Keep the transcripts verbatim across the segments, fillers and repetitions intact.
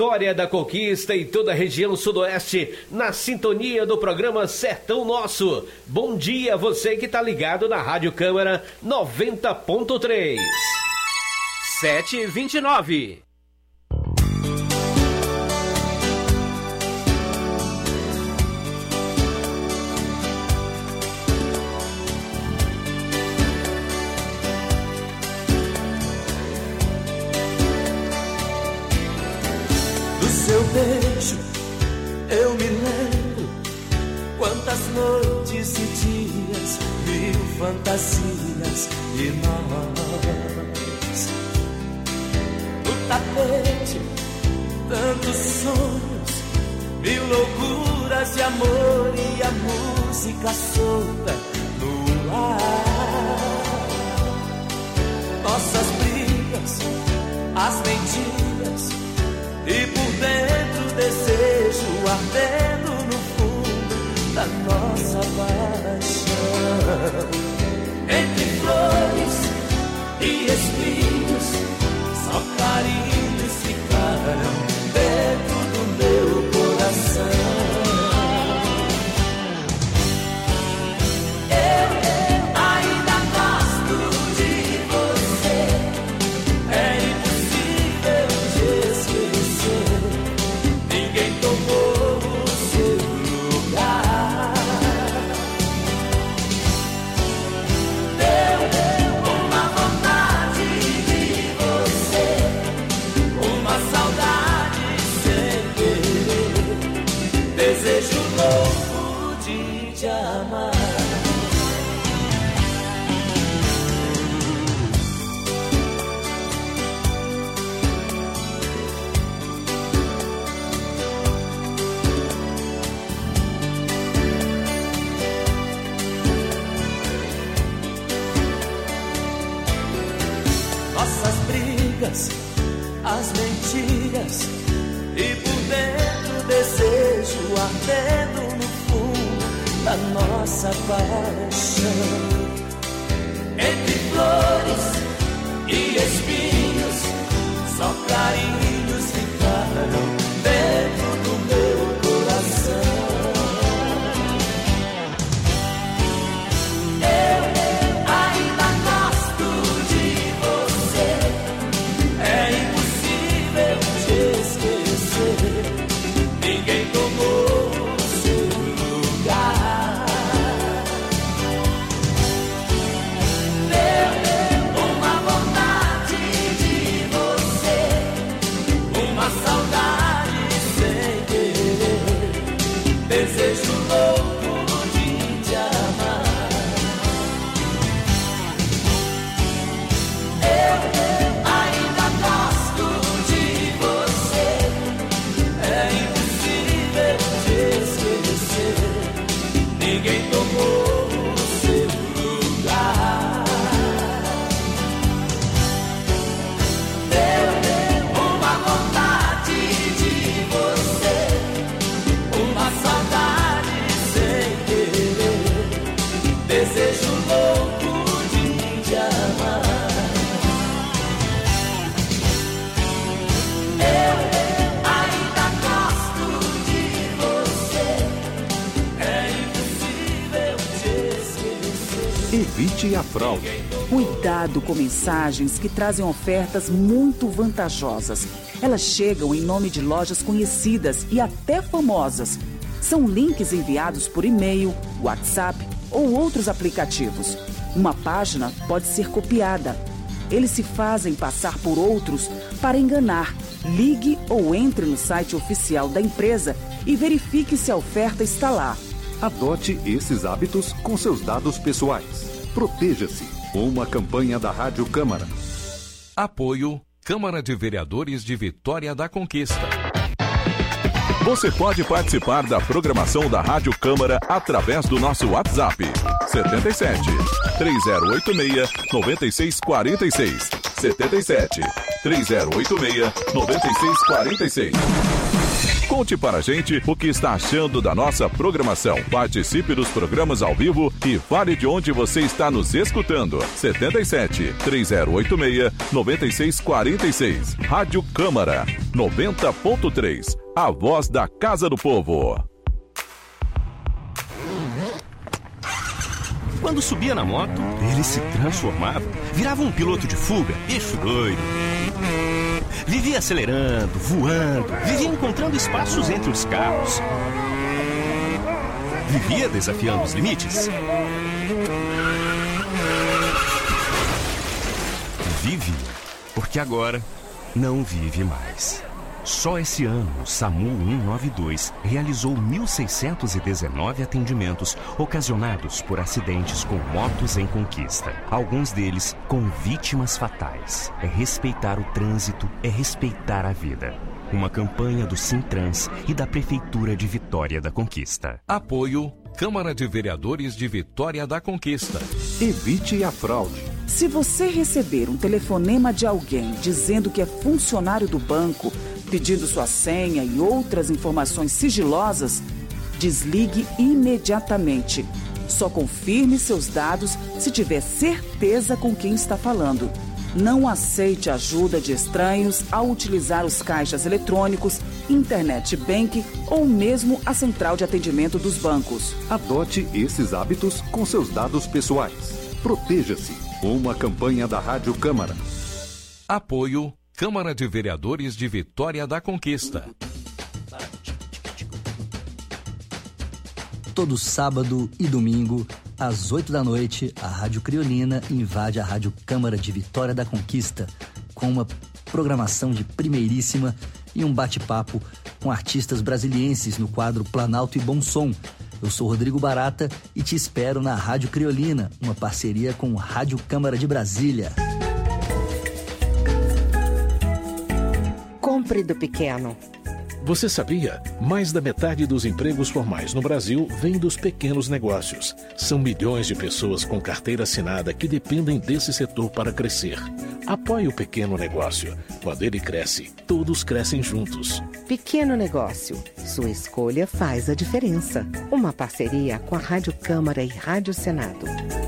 Vitória da Conquista e toda a região sudoeste na sintonia do programa Sertão Nosso. Bom dia você que tá ligado na Rádio Câmara noventa ponto três. sete e vinte e nove. Seu beijo, eu me lembro quantas noites e dias, mil fantasias e nós. No tapete, tantos sonhos, mil loucuras de amor e a música solta no ar. Nossas brigas, as mentiras, e por dentro desejo ardendo no fundo da nossa paixão. Entre flores e espinhos, só carinhos ficaram dentro do meu coração. Eu ainda gosto de você, é impossível de esquecer. Ninguém tomou o seu lugar. Deu uma vontade de você, uma saudade sem querer, desejo louco de te amar. As mentiras e por dentro desejo ardendo no fundo da nossa paixão. Entre flores e espinhos, só carinhos ficaram dentro do meu coração. Eu ninguém tomou o seu lugar. Deu uma vontade de você, uma saudade sem querer, desejo louco de te amar. Eu ainda gosto de você, é impossível de esquecer. Ninguém tomou o seu lugar. Deu uma vontade de você, uma saudade sem querer, desejo louco de te amar. Eu evite a fraude. Cuidado com mensagens que trazem ofertas muito vantajosas. Elas chegam em nome de lojas conhecidas e até famosas. São links enviados por e-mail, WhatsApp ou outros aplicativos. Uma página pode ser copiada. Eles se fazem passar por outros para enganar. Ligue ou entre no site oficial da empresa e verifique se a oferta está lá. Adote esses hábitos com seus dados pessoais. Proteja-se. Uma campanha da Rádio Câmara. Apoio Câmara de Vereadores de Vitória da Conquista. Você pode participar da programação da Rádio Câmara através do nosso WhatsApp setenta e sete, três zero oito seis, nove seis quatro seis. setenta e sete, três zero oito seis, nove seis quatro seis. Conte para a gente o que está achando da nossa programação. Participe dos programas ao vivo e fale de onde você está nos escutando. setenta e sete, três zero oito seis, nove seis quatro seis. Rádio Câmara noventa ponto três. A voz da Casa do Povo. Quando subia na moto, ele se transformava, virava um piloto de fuga, eixo doido. Vivia acelerando, voando, vivia encontrando espaços entre os carros. Vivia desafiando os limites. Vive, porque agora não vive mais. Só esse ano, o SAMU cento e noventa e dois realizou mil seiscentos e dezenove atendimentos ocasionados por acidentes com motos em conquista. Alguns deles com vítimas fatais. É respeitar o trânsito, é respeitar a vida. Uma campanha do Sintrans e da Prefeitura de Vitória da Conquista. Apoio Câmara de Vereadores de Vitória da Conquista. Evite a fraude. Se você receber um telefonema de alguém dizendo que é funcionário do banco, pedindo sua senha e outras informações sigilosas, desligue imediatamente. Só confirme seus dados se tiver certeza com quem está falando. Não aceite ajuda de estranhos ao utilizar os caixas eletrônicos, internet banking ou mesmo a central de atendimento dos bancos. Adote esses hábitos com seus dados pessoais. Proteja-se. Uma campanha da Rádio Câmara. Apoio Câmara de Vereadores de Vitória da Conquista. Todo sábado e domingo, às oito da noite, a Rádio Criolina invade a Rádio Câmara de Vitória da Conquista com uma programação de primeiríssima e um bate-papo com artistas brasilienses no quadro Planalto e Bom Som. Eu sou Rodrigo Barata e te espero na Rádio Criolina, uma parceria com Rádio Câmara de Brasília. Compre do pequeno. Você sabia? Mais da metade dos empregos formais no Brasil vem dos pequenos negócios. São milhões de pessoas com carteira assinada que dependem desse setor para crescer. Apoie o pequeno negócio. Quando ele cresce, todos crescem juntos. Pequeno negócio. Sua escolha faz a diferença. Uma parceria com a Rádio Câmara e Rádio Senado.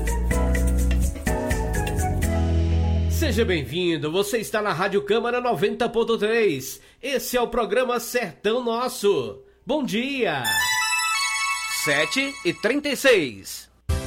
Seja bem-vindo, você está na Rádio Câmara noventa ponto três. Esse é o programa Sertão Nosso. Bom dia! sete e trinta e seis.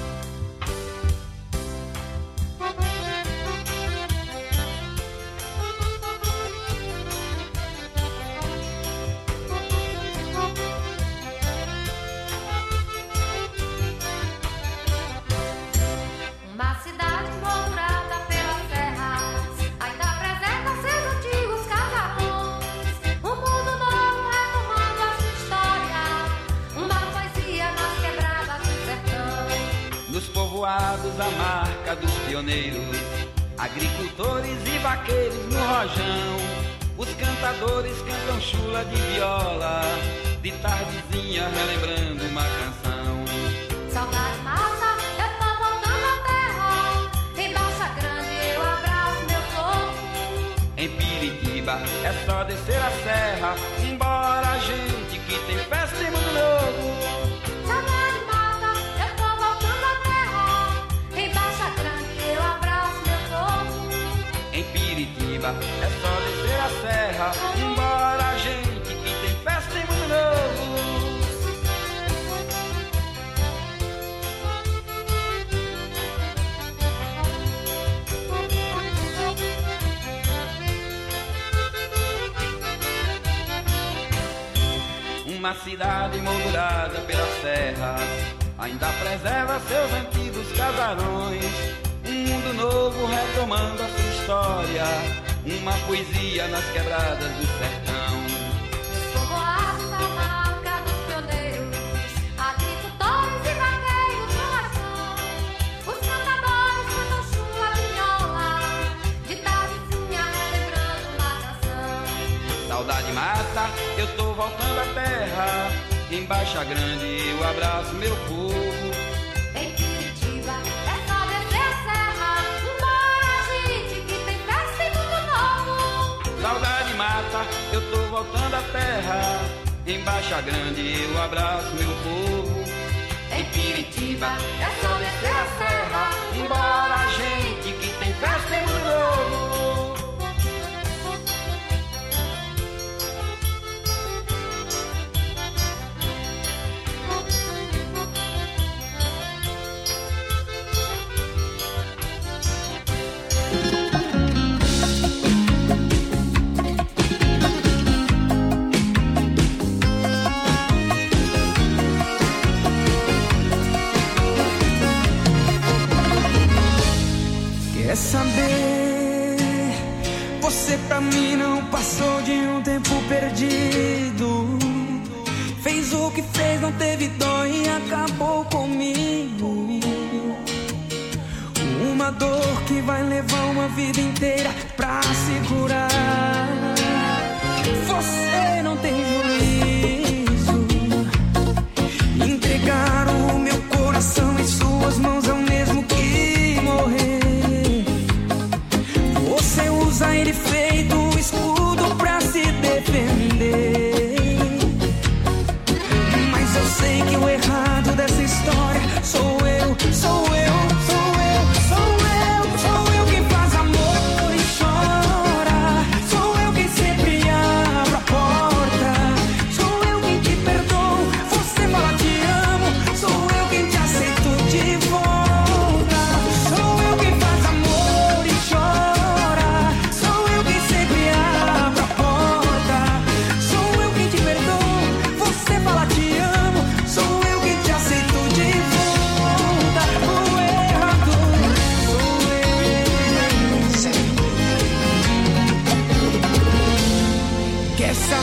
A marca dos pioneiros, agricultores e vaqueiros no rojão. Os cantadores cantam chula de viola, de tardezinha relembrando uma canção. Saudade mata, eu tô voltando à terra. Em Baixa Grande eu abraço meu povo. Em Piritiba é só descer a serra. Embora gente que tem festa e mundo novo. É só descer a serra, embora gente que tem festa e mundo novo. Uma cidade moldurada pelas terras ainda preserva seus antigos casarões. Um mundo novo retomando a sua história. Uma poesia nas quebradas do sertão. Povoados da marca dos pioneiros, agricultores e vaqueiros no coração. Os cantadores cantam chula de viola, de tardezinha relembrando uma canção. Saudade mata, eu tô voltando à terra. Em Baixa Grande eu abraço meu povo. Em Piritiba é só descer a serra. Embora a gente que tem festa e mundo novo. mata, eu tô voltando à terra. Em Baixa Grande eu abraço meu povo. Em Piritiba é só descer a serra. Embora a gente que tem festa em Ano Novo. Quer saber? Você pra mim não passou de um tempo perdido. Fez o que fez, não teve dó e acabou comigo. Uma dor que vai levar uma vida inteira pra se curar. Você não tem juízo. Entregar o meu coração em suas mãos é o mesmo que morrer. Você usa ele feito um escudo pra se defender. Mas eu sei que o errado dessa história sou eu, sou eu, sou eu, sou eu, sou eu quem faz amor e chora. Sou eu quem sempre abre a porta. Sou eu quem te perdoo, você fala te amo. Sou eu quem te aceito de volta. Sou eu quem faz amor e chora. Sou eu quem sempre abre a porta. Sou eu quem te perdoo, você fala te amo. Sou eu quem te aceito de volta. O errado sou eu. Quer saber?